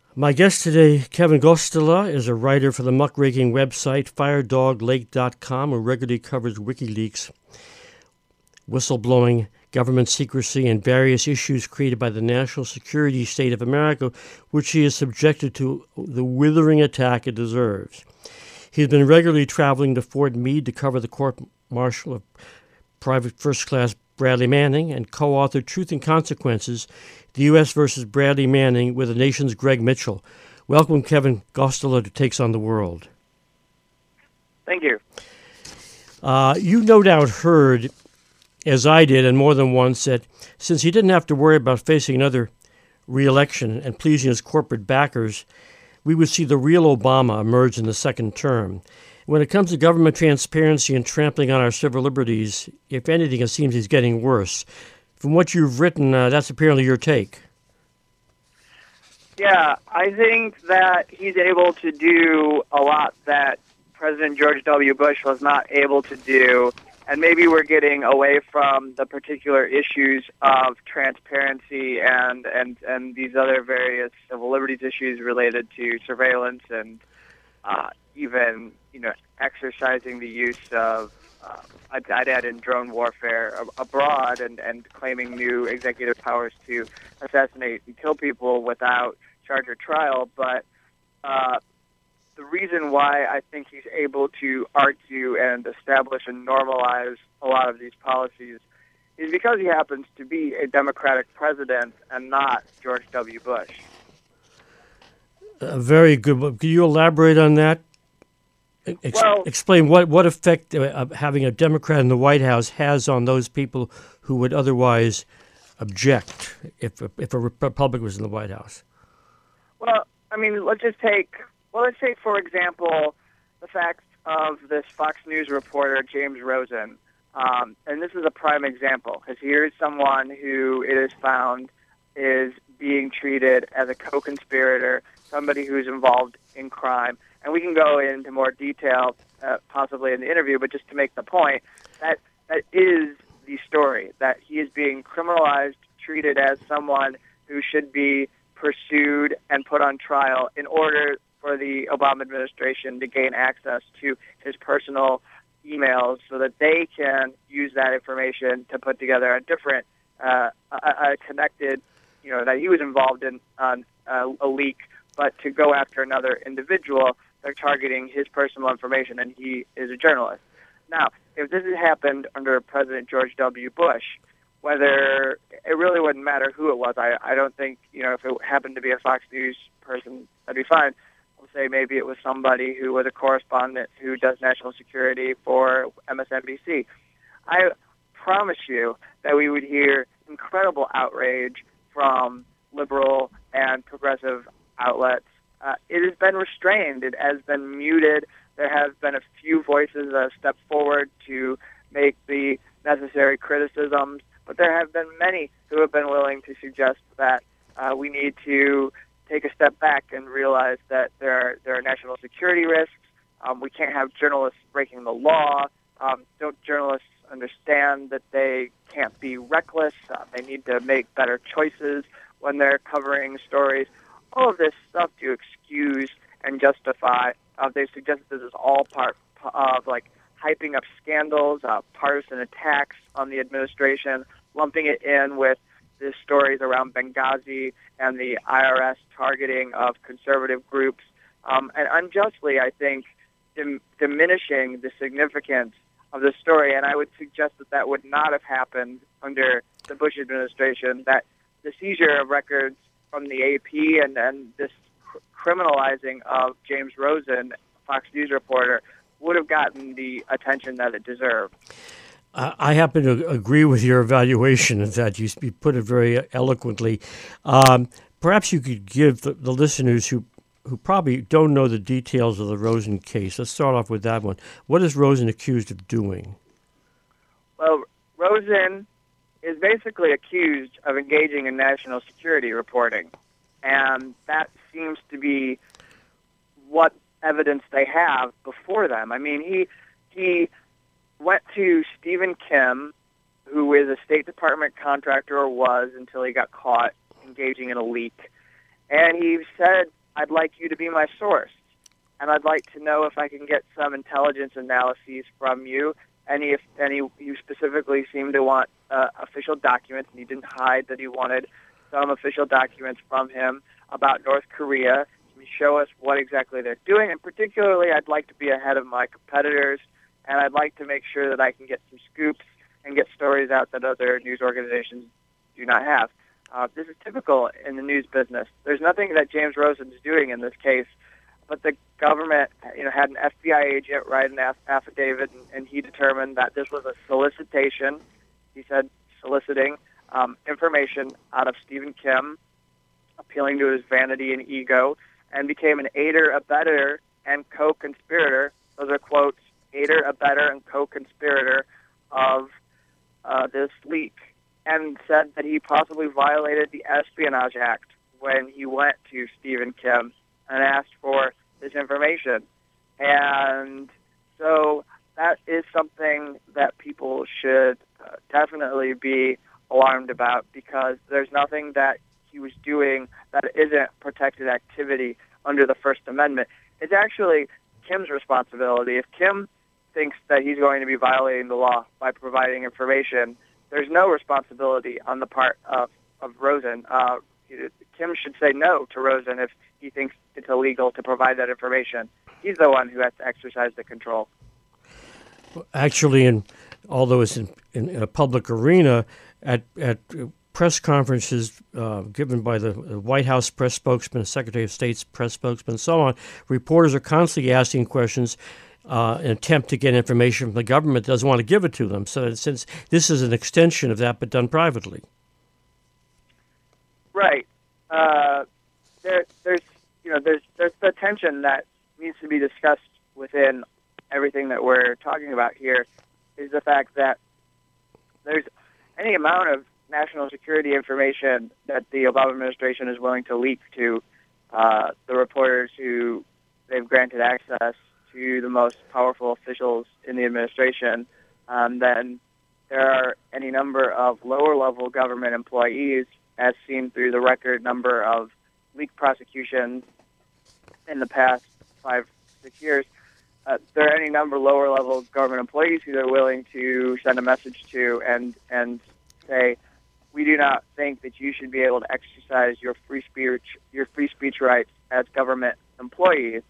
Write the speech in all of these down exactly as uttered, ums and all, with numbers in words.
My guest today, Kevin Gosztola, is a writer for the muckraking website fire dog lake dot com, who regularly covers WikiLeaks, whistleblowing, government secrecy, and various issues created by the national security state of America, which he is subjected to the withering attack it deserves. He's been regularly traveling to Fort Meade to cover the court-martial of Private First Class Bradley Manning and co-authored Truth and Consequences, the U S versus Bradley Manning, with the nation's Greg Mitchell. Welcome, Kevin Gosztola, to Takes on the World. Thank you. Uh, you no doubt heard, as I did, and more than once, that since he didn't have to worry about facing another re-election and pleasing his corporate backers, we would see the real Obama emerge in the second term. When it comes to government transparency and trampling on our civil liberties, if anything, it seems he's getting worse. From what you've written, uh, that's apparently your take. Yeah, I think that he's able to do a lot that President George W. Bush was not able to do, and maybe we're getting away from the particular issues of transparency and, and, and these other various civil liberties issues related to surveillance and uh, even, you know, exercising the use of, uh, I'd, I'd add in drone warfare abroad and, and claiming new executive powers to assassinate and kill people without charge or trial. But uh, the reason why I think he's able to argue and establish and normalize a lot of these policies is because he happens to be a Democratic president and not George W. Bush. Uh, very good. Can you elaborate on that? Ex- well, explain what, what effect uh, having a Democrat in the White House has on those people who would otherwise object if a, if a Republican was in the White House. Well, I mean, let's just take, well, let's take, for example, the fact of this Fox News reporter, James Rosen. Um, and this is a prime example, because here's someone who it is found is being treated as a co-conspirator, somebody who's involved in crime. And we can go into more detail, uh, possibly in the interview, but just to make the point, that that is the story, that he is being criminalized, treated as someone who should be pursued and put on trial in order for the Obama administration to gain access to his personal emails so that they can use that information to put together a different, uh, a, a connected, you know, that he was involved in on uh, a leak, but to go after another individual. They're targeting his personal information, and he is a journalist. Now, if this had happened under President George W. Bush, whether it really wouldn't matter who it was. I, I don't think, you know, if it happened to be a Fox News person, that'd be fine. We'll say maybe it was somebody who was a correspondent who does national security for M S N B C. I promise you that we would hear incredible outrage from liberal and progressive outlets. Uh, it has been restrained. It has been muted. There have been a few voices that have stepped forward to make the necessary criticisms, but there have been many who have been willing to suggest that uh, we need to take a step back and realize that there are, there are national security risks. Um, we can't have journalists breaking the law. Um, don't journalists understand that they can't be reckless? Uh, they need to make better choices when they're covering stories. All of this stuff to excuse and justify. Uh, they suggest this is all part of, like, hyping up scandals, uh, partisan attacks on the administration, lumping it in with the stories around Benghazi and the I R S targeting of conservative groups, um, and unjustly, I think, dim- diminishing the significance of the story. And I would suggest that that would not have happened under the Bush administration, that the seizure of records from the A P and, and this cr- criminalizing of James Rosen, Fox News reporter, would have gotten the attention that it deserved. I happen to agree with your evaluation of that. You put it very eloquently. Um, perhaps you could give the, the listeners who, who probably don't know the details of the Rosen case. Let's start off with that one. What is Rosen accused of doing? Well, Rosen is basically accused of engaging in national security reporting. And that seems to be what evidence they have before them. I mean, he he went to Stephen Kim, who is a State Department contractor, or was until he got caught engaging in a leak. And he said I'd like you to be my source. And I'd like to know if I can get some intelligence analyses from you. Any, if any, you specifically seem to want uh, official documents, and he didn't hide that he wanted some official documents from him about North Korea. Show us what exactly they're doing, and particularly, I'd like to be ahead of my competitors, and I'd like to make sure that I can get some scoops and get stories out that other news organizations do not have. Uh, this is typical in the news business. There's nothing that James Rosen is doing in this case, but the government, you know, had an F B I agent write an aff- affidavit, and, and he determined that this was a solicitation. He said soliciting um, information out of Stephen Kim, appealing to his vanity and ego, and became an aider, abettor, and co-conspirator. Those are quotes, aider, abettor, and co-conspirator of uh, this leak, and said that he possibly violated the Espionage Act when he went to Stephen Kim and asked for this information. And so that is something that people should uh, definitely be alarmed about, because there's nothing that he was doing that isn't protected activity under the First Amendment. It's actually Kim's responsibility. If Kim thinks that he's going to be violating the law by providing information, there's no responsibility on the part of, of Rosen. Uh, Kim should say no to Rosen if he thinks it's illegal to provide that information. He's the one who has to exercise the control. Actually, in, although it's in, in, in a public arena, at at press conferences uh, given by the White House press spokesman, Secretary of State's press spokesman, and so on, reporters are constantly asking questions uh, in an attempt to get information from the government that doesn't want to give it to them. So since this is an extension of that, but done privately. Right. Uh, there, there's, you know, there's there's the tension that needs to be discussed within everything that we're talking about here, is the fact that there's any amount of national security information that the Obama administration is willing to leak to uh, the reporters who they've granted access to the most powerful officials in the administration, um, then there are any number of lower-level government employees, as seen through the record number of leak prosecutions in the past five, six years. Uh, there are any number of lower-level government employees who they're willing to send a message to and and say, we do not think that you should be able to exercise your free speech your free speech rights as government employees,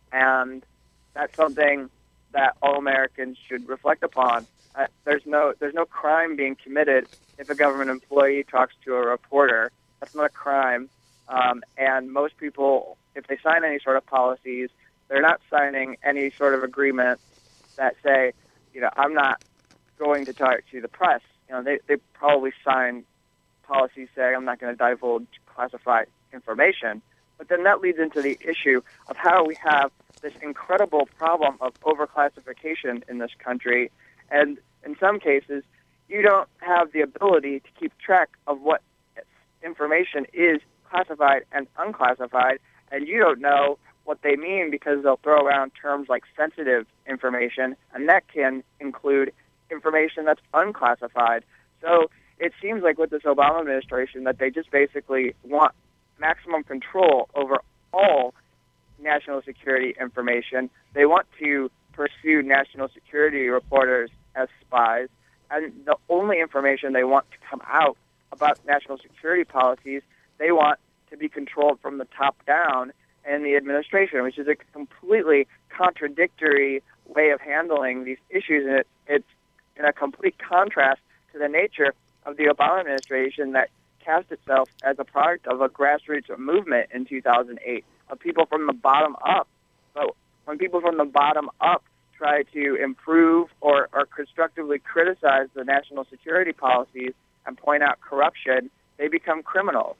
and that's something that all Americans should reflect upon. Uh, there's no there's no crime being committed if a government employee talks to a reporter. That's not a crime, um, and most people, if they sign any sort of policies, they're not signing any sort of agreement that say, you know, I'm not going to talk to the press. You know, they they probably sign policies saying I'm not going to divulge classified information. But then that leads into the issue of how we have this incredible problem of overclassification in this country. And in some cases, you don't have the ability to keep track of what information is classified and unclassified, and you don't know what they mean because they'll throw around terms like sensitive information, and that can include information that's unclassified. So it seems like with this Obama administration that they just basically want maximum control over all national security information. They want to pursue national security reporters as spies, and the only information they want to come out about national security policies, they want to be controlled from the top down in the administration, which is a completely contradictory way of handling these issues, and it, it's in a complete contrast to the nature of the Obama administration that cast itself as a product of a grassroots movement in two thousand eight, of people from the bottom up. But when people from the bottom up try to improve or, or constructively criticize the national security policies and point out corruption, they become criminals.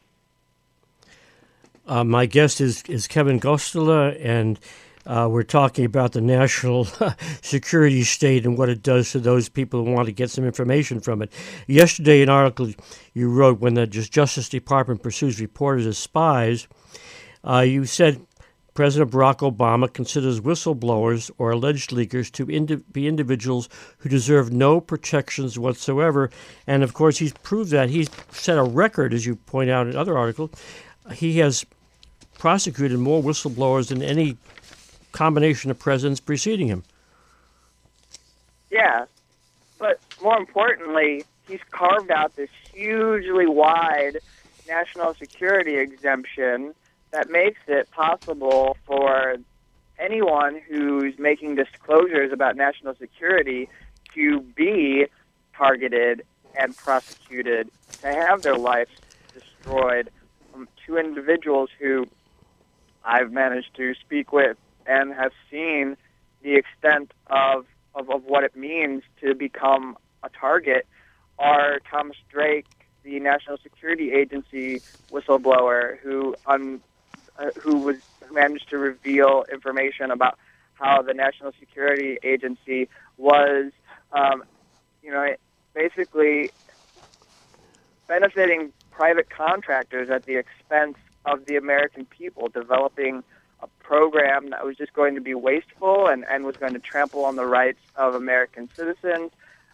Uh, my guest is, is Kevin Gosztola, and uh, we're talking about the national security state and what it does to those people who want to get some information from it. Yesterday, an article you wrote, when the Justice Department pursues reporters as spies, uh, you said President Barack Obama considers whistleblowers or alleged leakers to indi- be individuals who deserve no protections whatsoever. And, of course, he's proved that. He's set a record, as you point out in other articles. He has prosecuted more whistleblowers than any combination of presidents preceding him. Yeah, but more importantly, he's carved out this hugely wide national security exemption that makes it possible for anyone who's making disclosures about national security to be targeted and prosecuted, to have their lives destroyed. Um, two individuals who I've managed to speak with and have seen the extent of, of, of what it means to become a target are Thomas Drake, the National Security Agency whistleblower, who un, uh, who was who managed to reveal information about how the National Security Agency was, um, you know, basically benefiting private contractors at the expense of the American people, developing a program that was just going to be wasteful and, and was going to trample on the rights of American citizens.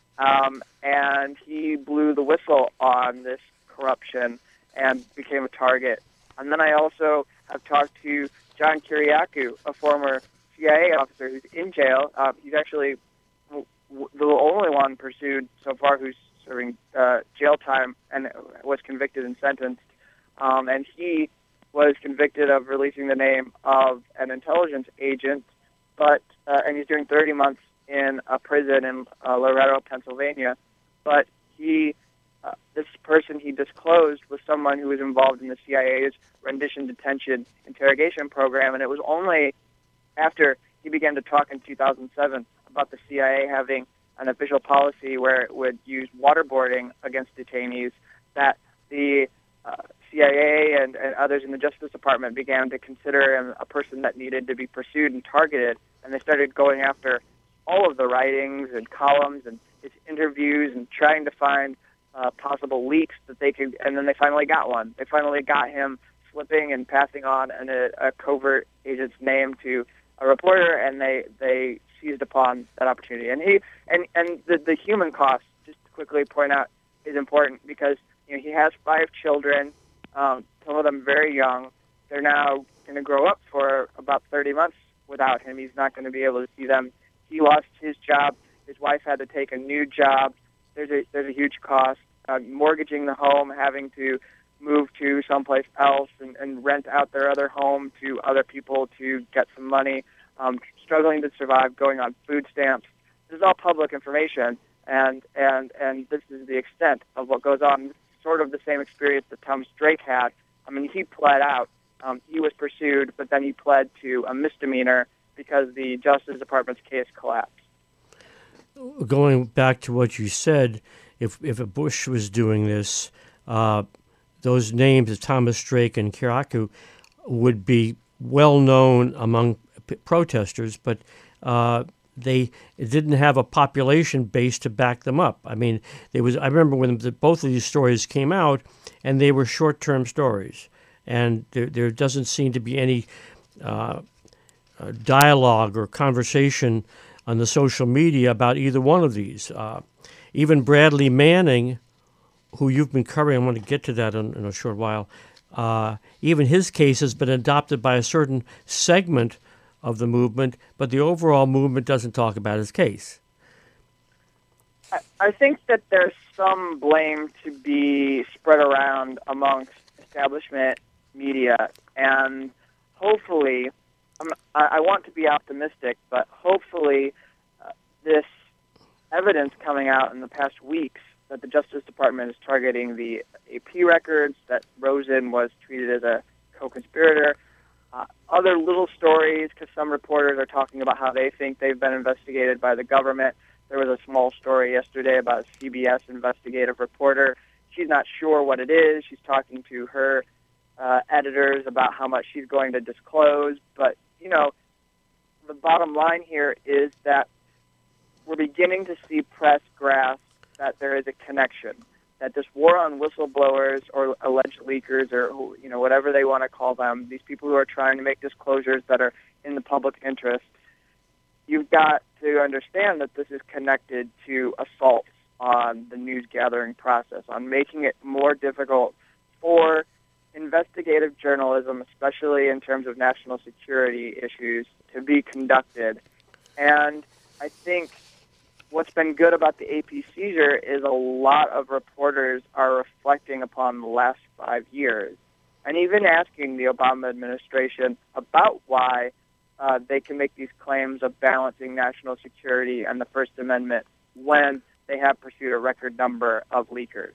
Um, and he blew the whistle on this corruption and became a target. And then I also have talked to John Kiriakou, a former C I A officer who's in jail. Uh, he's actually w- w- the only one pursued so far who's serving uh, jail time and was convicted and sentenced. Um, and he was convicted of releasing the name of an intelligence agent, but uh, and he's doing thirty months in a prison in uh, Loretto, Pennsylvania. But he, uh, this person he disclosed was someone who was involved in the C I A's rendition detention interrogation program, and it was only after he began to talk in two thousand seven about the C I A having an official policy where it would use waterboarding against detainees that the uh, C I A and, and others in the Justice Department began to consider him a person that needed to be pursued and targeted, and they started going after all of the writings and columns and his interviews and trying to find uh, possible leaks that they could, and then they finally got one. They finally got him slipping and passing on an, a, a covert agent's name to a reporter, and they, they seized upon that opportunity. And he and, and the, the human cost, just to quickly point out, is important because you know he has five children, um, some of them very young. They're now going to grow up for about thirty months without him. He's not going to be able to see them. He lost his job. His wife had to take a new job. There's a there's a huge cost. Uh, mortgaging the home, having to move to someplace else and, and rent out their other home to other people to get some money, um, struggling to survive, going on food stamps. This is all public information, and, and, and this is the extent of what goes on. This is sort of the same experience that Thomas Drake had. I mean, he pled out. Um, he was pursued, but then he pled to a misdemeanor because the Justice Department's case collapsed. Going back to what you said, if if a Bush was doing this, uh, those names of Thomas Drake and Kiriakou would be well known among p- protesters, but uh, they didn't have a population base to back them up. I mean, there was. I remember when the, both of these stories came out, and they were short-term stories, and there there doesn't seem to be any uh, uh, dialogue or conversation on the social media about either one of these. Uh, even Bradley Manning, who you've been covering, I'm going to get to that in, in a short while, uh, even his case has been adopted by a certain segment of the movement, but the overall movement doesn't talk about his case. I, I think that there's some blame to be spread around amongst establishment media, and hopefully, I'm, I, I want to be optimistic, but hopefully uh, this evidence coming out in the past weeks that the Justice Department is targeting the A P records, that Rosen was treated as a co-conspirator, uh, other little stories, because some reporters are talking about how they think they've been investigated by the government. There was a small story yesterday about a C B S investigative reporter. She's not sure what it is. She's talking to her uh, editors about how much she's going to disclose. But, you know, the bottom line here is that we're beginning to see press grasp that there is a connection, that this war on whistleblowers or alleged leakers or, you know, whatever they want to call them, these people who are trying to make disclosures that are in the public interest, you've got to understand that this is connected to assaults on the news gathering process, on making it more difficult for investigative journalism, especially in terms of national security issues, to be conducted. And I think what's been good about the A P seizure is a lot of reporters are reflecting upon the last five years and even asking the Obama administration about why uh, they can make these claims of balancing national security and the First Amendment when they have pursued a record number of leakers.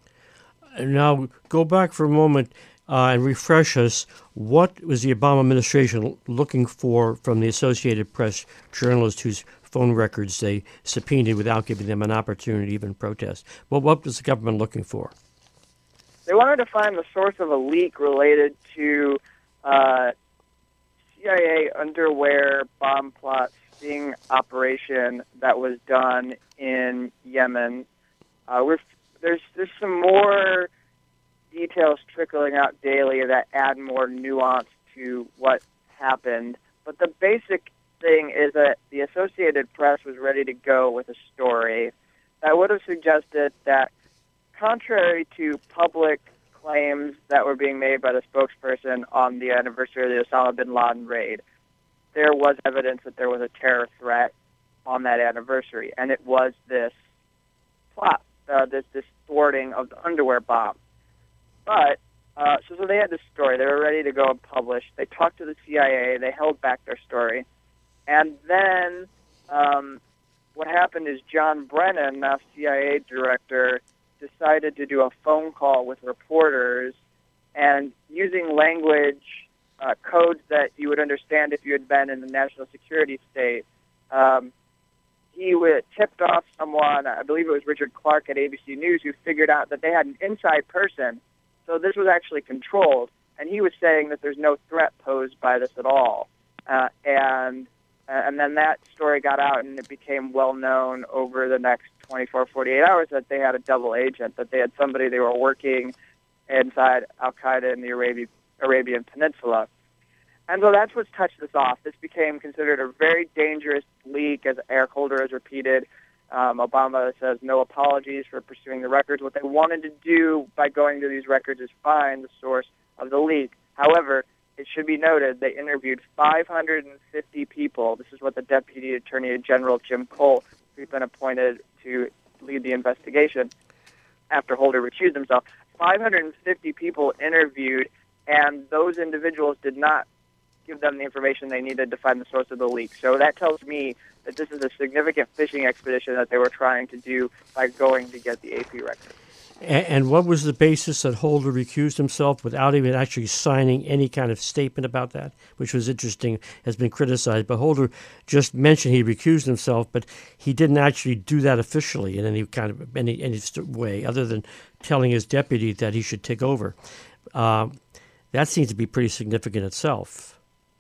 Now, go back for a moment uh, and refresh us. What was the Obama administration looking for from the Associated Press journalists whose phone records they subpoenaed without giving them an opportunity to even protest? Well, what was the government looking for? They wanted to find the source of a leak related to uh, C I A underwear bomb plot sting operation that was done in Yemen. Uh, we're, there's there's some more details trickling out daily that add more nuance to what happened. But the basic thing is that the Associated Press was ready to go with a story that would have suggested that, contrary to public claims that were being made by the spokesperson on the anniversary of the Osama bin Laden raid, there was evidence that there was a terror threat on that anniversary, and it was this plot, uh, this, this thwarting of the underwear bomb. But, uh, so, so they had this story. They were ready to go and publish. They talked to the C I A. They held back their story. And then um, what happened is John Brennan, now C I A director, decided to do a phone call with reporters and using language, uh, codes that you would understand if you had been in the national security state. Um, he would, tipped off someone, I believe it was Richard Clark at A B C News, who figured out that they had an inside person. So this was actually controlled. And he was saying that there's no threat posed by this at all. Uh, and And then that story got out, and it became well known over the next twenty-four, forty-eight hours that they had a double agent, that they had somebody they were working inside Al-Qaeda in the Arabian, Arabian Peninsula. And so that's what's touched this off. This became considered a very dangerous leak, as Eric Holder has repeated. Um, Obama says no apologies for pursuing the records. What they wanted to do by going to these records is find the source of the leak. However, it should be noted they interviewed five hundred fifty people. This is what the Deputy Attorney General Jim Cole, who's been appointed to lead the investigation after Holder recused himself. five hundred fifty people interviewed, and those individuals did not give them the information they needed to find the source of the leak. So that tells me that this is a significant fishing expedition that they were trying to do by going to get the A P record. And what was the basis that Holder recused himself without even actually signing any kind of statement about that, which was interesting, has been criticized. But Holder just mentioned he recused himself, but he didn't actually do that officially in any kind of any, any way, other than telling his deputy that he should take over. Uh, that seems to be pretty significant itself.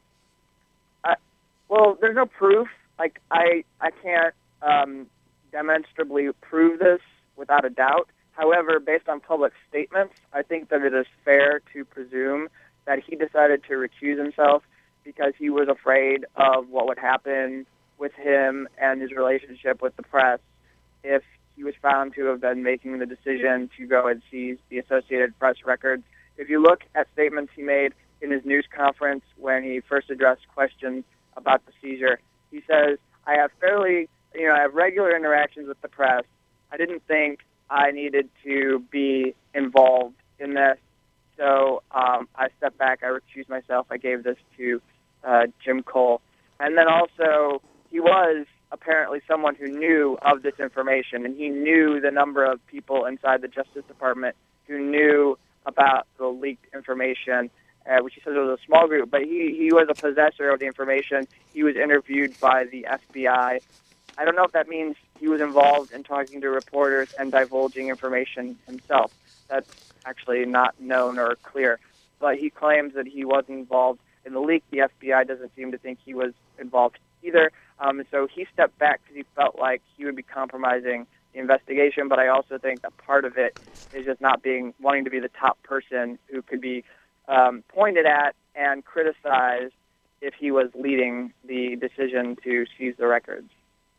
Uh, well, there's no proof. Like I, I can't um, demonstrably prove this without a doubt. However, based on public statements, I think that it is fair to presume that he decided to recuse himself because he was afraid of what would happen with him and his relationship with the press if he was found to have been making the decision to go and seize the Associated Press records. If you look at statements he made in his news conference when he first addressed questions about the seizure, he says, I have fairly, you know, I have regular interactions with the press. I didn't think I needed to be involved in this. So um, I stepped back, I recused myself, I gave this to uh, Jim Cole. And then also, he was apparently someone who knew of this information, and he knew the number of people inside the Justice Department who knew about the leaked information, uh, which he says was a small group, but he, he was a possessor of the information. He was interviewed by the F B I. I don't know if that means he was involved in talking to reporters and divulging information himself. That's actually not known or clear. But he claims that he was involved in the leak. The F B I doesn't seem to think he was involved either. Um, so he stepped back because he felt like he would be compromising the investigation. But I also think that part of it is just not being wanting to be the top person who could be um, pointed at and criticized if he was leading the decision to seize the records.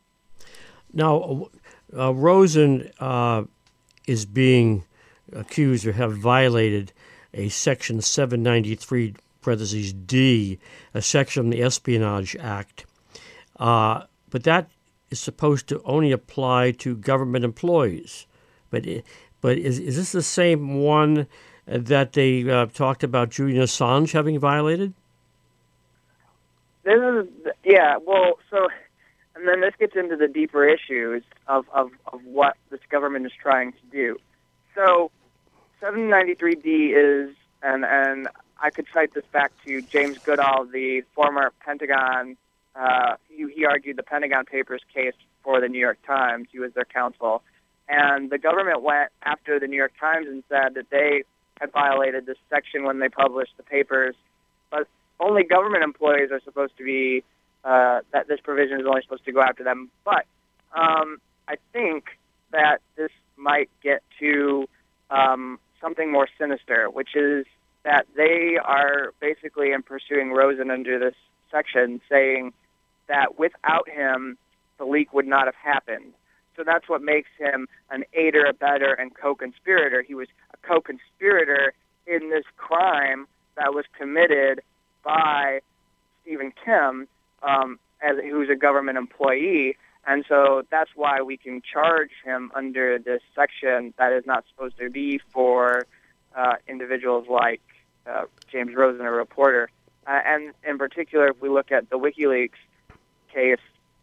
Now, uh, Rosen uh, is being accused or have violated a Section seven ninety-three parentheses D, a section of the Espionage Act. Uh, but that is supposed to only apply to government employees. But but is is this the same one that they uh, talked about Julian Assange having violated? This is yeah. Well, so and then this gets into the deeper issues of, of, of what this government is trying to do. So seven ninety-three D is, and and I could cite this back to James Goodall, the former Pentagon. Uh, he, he argued the Pentagon Papers case for the New York Times. He was their counsel. And the government went after the New York Times and said that they had violated this section when they published the papers. But only government employees are supposed to be, uh, that this provision is only supposed to go after them. But um, I think that this might get to um, something more sinister, which is that they are basically in pursuing Rosen under this section, saying that without him, the leak would not have happened. So that's what makes him an aider, abettor, and co-conspirator. He was a co-conspirator in this crime that was committed by Stephen Kim, um, as who's a government employee. And so that's why we can charge him under this section that is not supposed to be for uh, individuals like uh, James Rosen, a reporter. Uh, and in particular, if we look at the WikiLeaks case,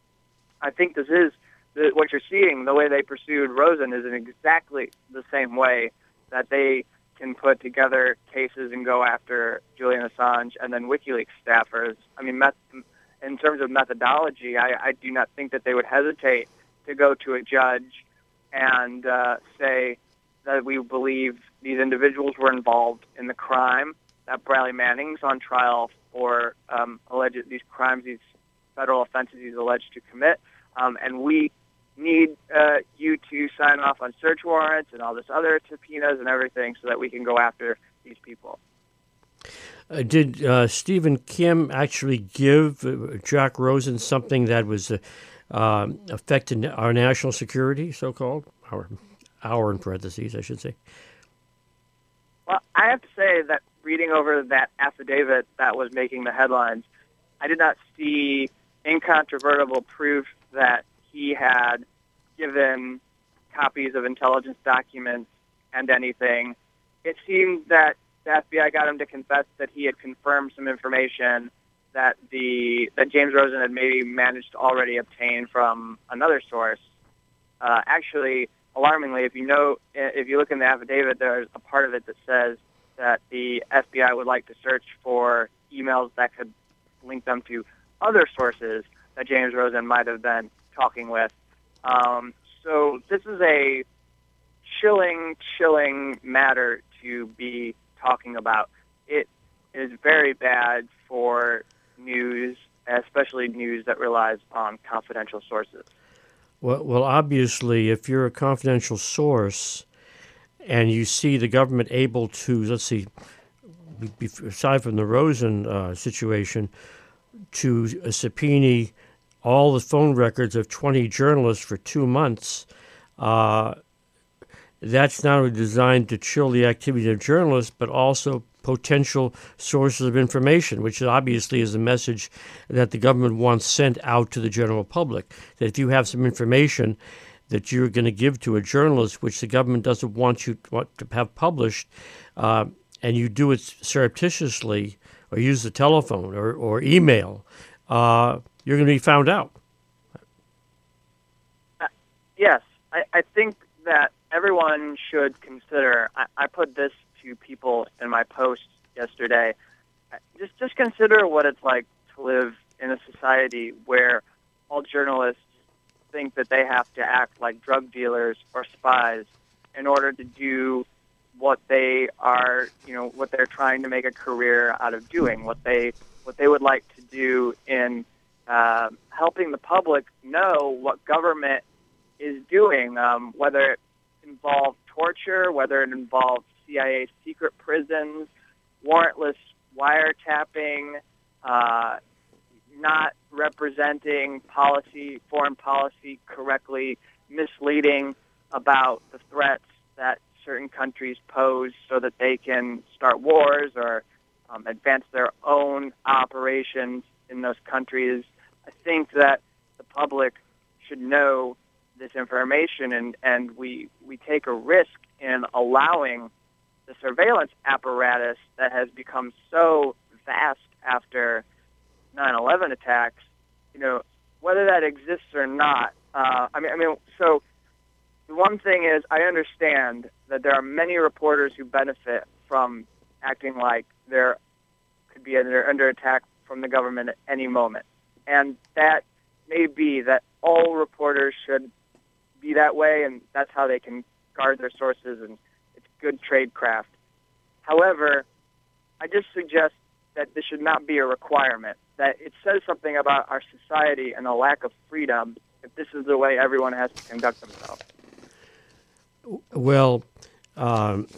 I think this is the, what you're seeing. The way they pursued Rosen is in exactly the same way that they can put together cases and go after Julian Assange and then WikiLeaks staffers. I mean, met, in terms of methodology, I, I do not think that they would hesitate to go to a judge and uh, say that we believe these individuals were involved in the crime, that Bradley Manning's on trial for um, alleged these crimes, these federal offenses he's alleged to commit, um, and we need uh, you to sign off on search warrants and all this other subpoenas and everything so that we can go after these people. Uh, did uh, Stephen Kim actually give uh, Jack Rosen something that was uh, uh, affecting our national security, so-called? Our, our in parentheses, I should say. Well, I have to say that reading over that affidavit that was making the headlines, I did not see incontrovertible proof that he had given copies of intelligence documents and anything. It seemed that the F B I got him to confess that he had confirmed some information that the that James Rosen had maybe managed to already obtain from another source. Uh, actually, alarmingly, if you know, if you look in the affidavit, there's a part of it that says that the F B I would like to search for emails that could link them to other sources that James Rosen might have been talking with. Um, so this is a chilling, chilling matter to be talking about. It is very bad for news, especially news that relies on confidential sources. Well, well, obviously, if you're a confidential source and you see the government able to, let's see, aside from the Rosen uh, situation, to uh, subpoena all the phone records of twenty journalists for two months, uh, that's not only designed to chill the activity of journalists, but also potential sources of information, which obviously is a message that the government wants sent out to the general public. That if you have some information that you're going to give to a journalist, which the government doesn't want you want to have published, uh, and you do it surreptitiously or use the telephone or, or email, uh, you're going to be found out. Uh, yes, I, I think that everyone should consider, I, I put this to people in my post yesterday, just just consider what it's like to live in a society where all journalists think that they have to act like drug dealers or spies in order to do what they are, you know, what they're trying to make a career out of doing, what they what they would like to do in uh, helping the public know what government is doing, um, whether it involves torture, whether it involves C I A secret prisons, warrantless wiretapping, uh, not representing policy, foreign policy correctly, misleading about the threats that certain countries pose so that they can start wars or um, advance their own operations in those countries. I think that the public should know this information, and, and we, we take a risk in allowing the surveillance apparatus that has become so vast after nine eleven attacks, you know, whether that exists or not. Uh, I mean, I mean, so the one thing is, I understand that there are many reporters who benefit from acting like they're could be under, under attack from the government at any moment, and that may be that all reporters should be that way, and that's how they can guard their sources, and it's good tradecraft. However, I just suggest that this should not be a requirement, that it says something about our society and the lack of freedom if this is the way everyone has to conduct themselves. Well, um,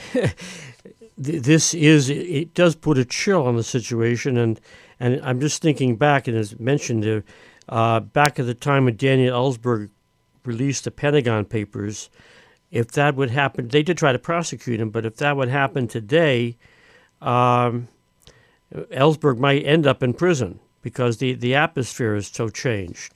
this is, it does put a chill on the situation, and, and I'm just thinking back, and as mentioned, uh, back at the time when Daniel Ellsberg released the Pentagon Papers, if that would happen, they did try to prosecute him, but if that would happen today, um, Ellsberg might end up in prison because the, the atmosphere is so changed.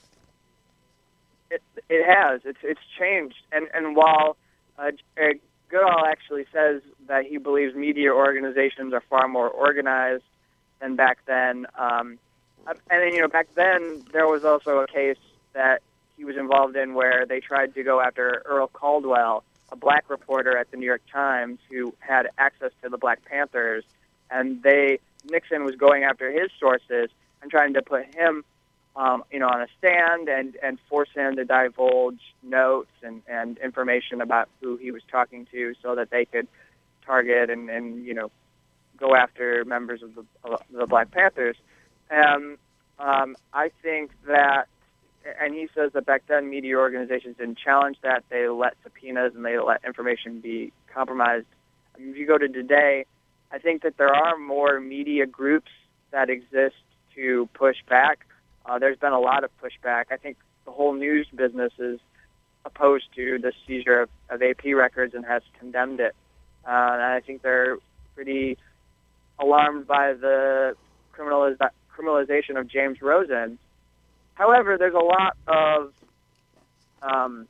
It, it has. It's it's changed. And and while uh, Goodall actually says that he believes media organizations are far more organized than back then, um, and then, you know, back then there was also a case that he was involved in where they tried to go after Earl Caldwell, a black reporter at the New York Times who had access to the Black Panthers, and they Nixon was going after his sources and trying to put him, um, you know, on a stand and, and force him to divulge notes and, and information about who he was talking to, so that they could target and, and you know, go after members of the, of the Black Panthers. And um, I think that. And he says that back then media organizations didn't challenge that. They let subpoenas and they let information be compromised. I mean, if you go to today, I think that there are more media groups that exist to push back. Uh, there's been a lot of pushback. I think the whole news business is opposed to the seizure of, of A P records and has condemned it. Uh, and I think they're pretty alarmed by the criminaliz- criminalization of James Rosen. However, there's a lot of um,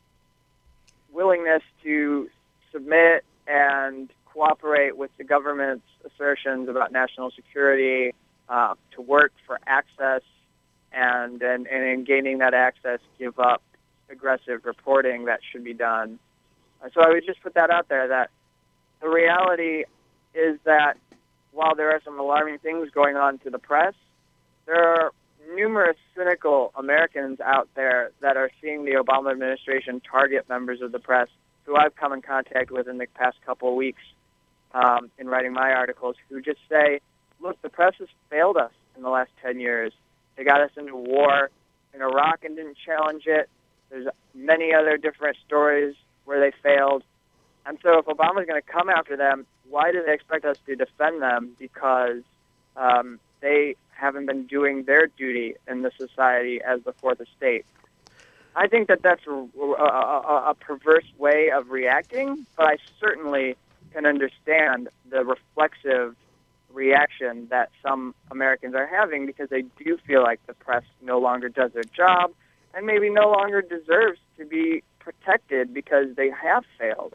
willingness to submit and cooperate with the government's assertions about national security, uh, to work for access, and, and, and in gaining that access, give up aggressive reporting that should be done. Uh, so I would just put that out there, that the reality is that while there are some alarming things going on to the press, there are numerous cynical Americans out there that are seeing the Obama administration target members of the press, who I've come in contact with in the past couple of weeks um, in writing my articles, who just say, look, the press has failed us in the last ten years. They got us into war in Iraq and didn't challenge it. There's many other different stories where they failed. And so if Obama's going to come after them, why do they expect us to defend them? Because um, they haven't been doing their duty in the society as the fourth estate. I think that that's a, a, a perverse way of reacting, but I certainly can understand the reflexive reaction that some Americans are having, because they do feel like the press no longer does their job and maybe no longer deserves to be protected because they have failed.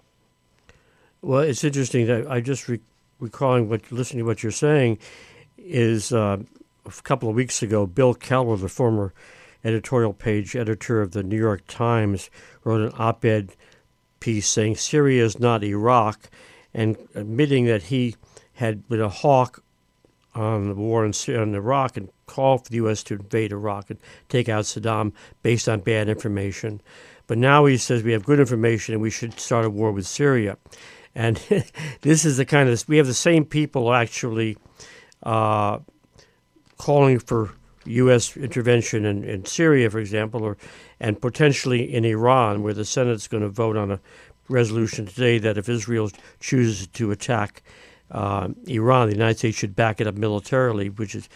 Well, it's interesting that I just re- recalling what listening to what you're saying is uh, a couple of weeks ago, Bill Keller, the former editorial page editor of the New York Times, wrote an op-ed piece saying Syria is not Iraq, and admitting that he had been a hawk on the war in, in Iraq and called for the U S to invade Iraq and take out Saddam based on bad information. But now he says we have good information and we should start a war with Syria. And this is the kind of, we have the same people actually uh, calling for U S intervention in, in Syria, for example, or and potentially in Iran, where the Senate's going to vote on a resolution today that if Israel chooses to attack uh, Iran, the United States should back it up militarily, which is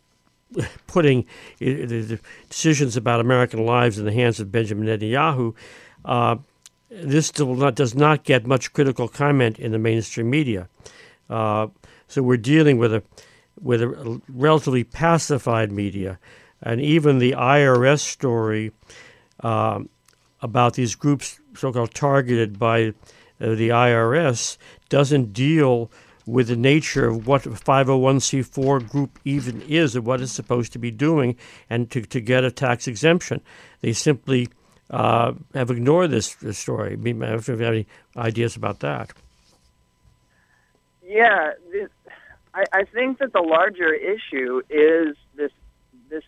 putting the decisions about American lives in the hands of Benjamin Netanyahu. Uh, this still not, does not get much critical comment in the mainstream media. Uh, so we're dealing with a with a relatively pacified media, and even the I R S story uh, about these groups, so-called targeted by uh, the I R S, doesn't deal with the nature of what a five oh one c four group even is and what it's supposed to be doing and to, to get a tax exemption. They simply uh, have ignored this, this story. I mean, if you have any ideas about that. Yeah, this, I, I think that the larger issue is this this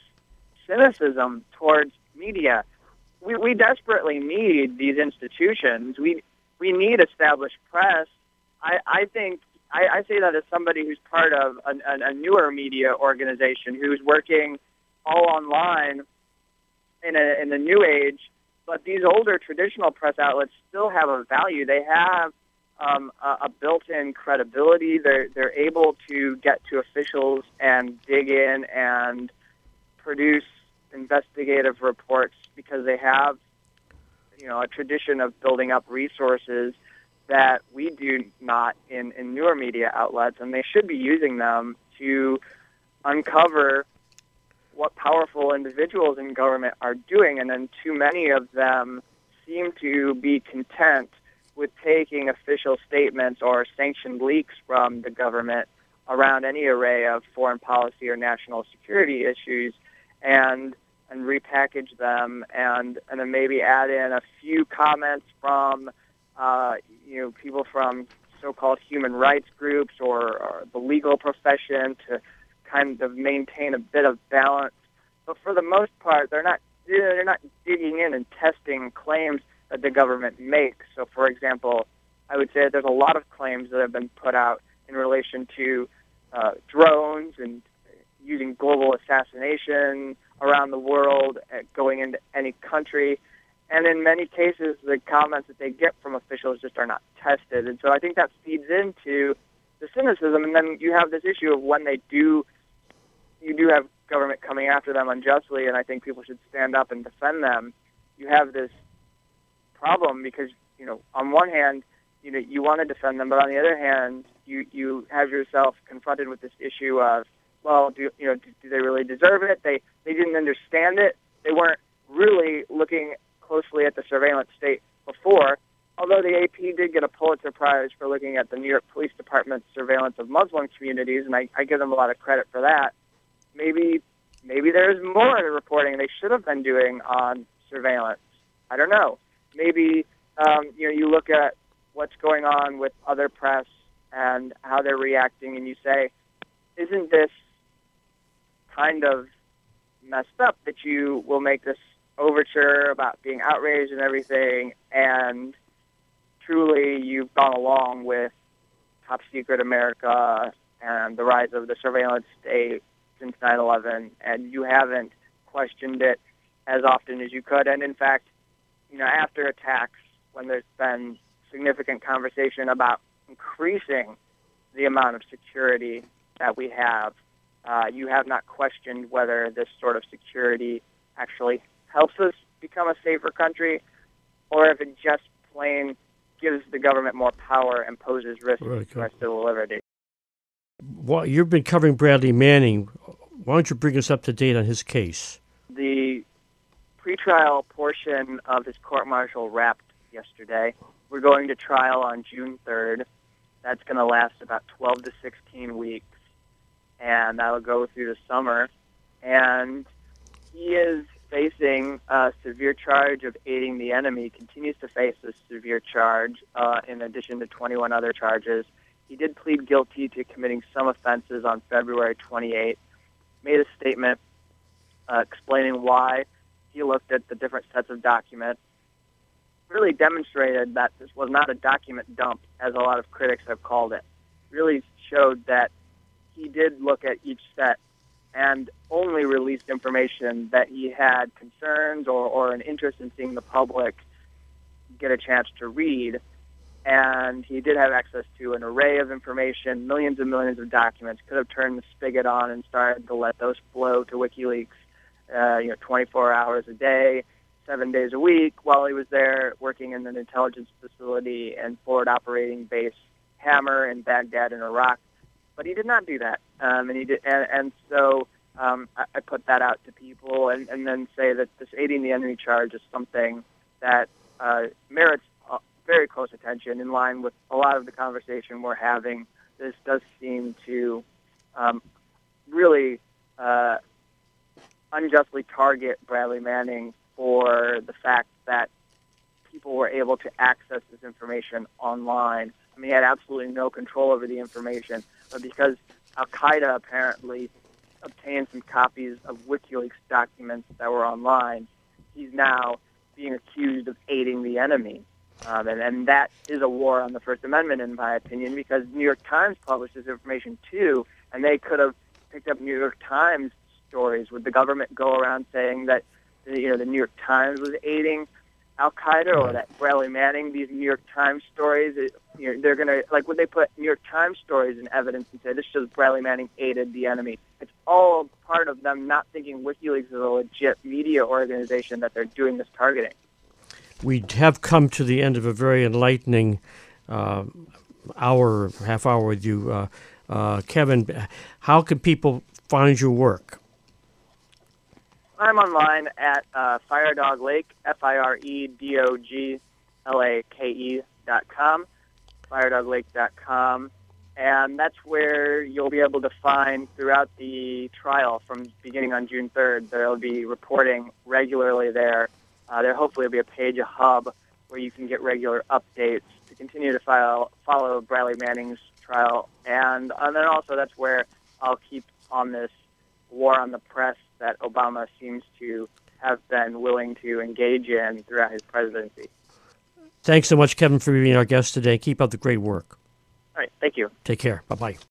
cynicism towards media. We, we desperately need these institutions. We we need established press. I, I think I, I say that as somebody who's part of a, a, a newer media organization who's working all online in a in the new age. But these older traditional press outlets still have a value. They have um, a, a built-in credibility. They're they're able to get to officials and dig in and produce investigative reports because they have, you know, a tradition of building up resources that we do not in, in newer media outlets, and they should be using them to uncover what powerful individuals in government are doing, and then too many of them seem to be content with taking official statements or sanctioned leaks from the government around any array of foreign policy or national security issues and and repackage them and, and then maybe add in a few comments from uh, you know people from so-called human rights groups or, or the legal profession to kind of maintain a bit of balance. But for the most part, they're not they're not digging in and testing claims that the government makes. So, for example, I would say there's a lot of claims that have been put out in relation to uh, drones and using global assassination around the world, uh, going into any country. And in many cases, the comments that they get from officials just are not tested. And so I think that feeds into the cynicism. And then you have this issue of when they do, you do have government coming after them unjustly, and I think people should stand up and defend them. You have this problem because, you know, on one hand, you know, you want to defend them, but on the other hand, you, you have yourself confronted with this issue of, well, do you know, do, do they really deserve it? They they didn't understand it. They weren't really looking closely at the surveillance state before, although the A P did get a Pulitzer Prize for looking at the New York Police Department's surveillance of Muslim communities, and I, I give them a lot of credit for that. Maybe maybe there's more reporting they should have been doing on surveillance. I don't know. Maybe um, you know, you look at what's going on with other press and how they're reacting, and you say, isn't this kind of messed up that you will make this overture about being outraged and everything, and truly you've gone along with Top Secret America and the rise of the surveillance state since nine eleven, and you haven't questioned it as often as you could. And in fact, you know, after attacks, when there's been significant conversation about increasing the amount of security that we have, uh, you have not questioned whether this sort of security actually helps us become a safer country, or if it just plain gives the government more power and poses risks right, to our civil liberty. Well, you've been covering Bradley Manning. Why don't you bring us up to date on his case? The pretrial portion of his court-martial wrapped yesterday. We're going to trial on June third. That's going to last about twelve to sixteen weeks, and that will go through the summer. And he is facing a severe charge of aiding the enemy, continues to face a severe charge uh, in addition to twenty-one other charges. He did plead guilty to committing some offenses on February twenty-eighth, made a statement uh, explaining why he looked at the different sets of documents, really demonstrated that this was not a document dump, as a lot of critics have called it. Really showed that he did look at each set and only released information that he had concerns or, or an interest in seeing the public get a chance to read. And he did have access to an array of information, millions and millions of documents, could have turned the spigot on and started to let those flow to WikiLeaks, uh, you know, twenty-four hours a day. seven days a week while he was there working in an intelligence facility and forward operating base Hammer in Baghdad in Iraq. But he did not do that, um, and he did, and, and so um, I, I put that out to people, and, and then say that this aiding the enemy charge is something that uh, merits uh, very close attention, in line with a lot of the conversation we're having. This does seem to um, really uh, unjustly target Bradley Manning for the fact that people were able to access this information online. I mean, he had absolutely no control over the information, but because Al-Qaeda apparently obtained some copies of WikiLeaks documents that were online, he's now being accused of aiding the enemy. Um, and, and that is a war on the First Amendment, in my opinion, because New York Times published this information too, and they could have picked up New York Times stories. Would the government go around saying that, you know, the New York Times was aiding Al-Qaeda, or that Bradley Manning, these New York Times stories, it, you know, they're going to, like, would they put New York Times stories in evidence and say, this shows Bradley Manning aided the enemy? It's all part of them not thinking WikiLeaks is a legit media organization that they're doing this targeting. We have come to the end of a very enlightening uh, hour, half hour with you. Uh, uh, Kevin, how can people find your work? I'm online at uh, Firedog Lake, F I R E D O G L A K E dot com, firedog lake dot com, and that's where you'll be able to find throughout the trial from beginning on June third. There'll be reporting regularly there. Uh, there hopefully will be a page, a hub, where you can get regular updates to continue to file, follow Bradley Manning's trial, and, and then also that's where I'll keep on this war on the press that Obama seems to have been willing to engage in throughout his presidency. Thanks so much, Kevin, for being our guest today. Keep up the great work. All right. Thank you. Take care. Bye-bye.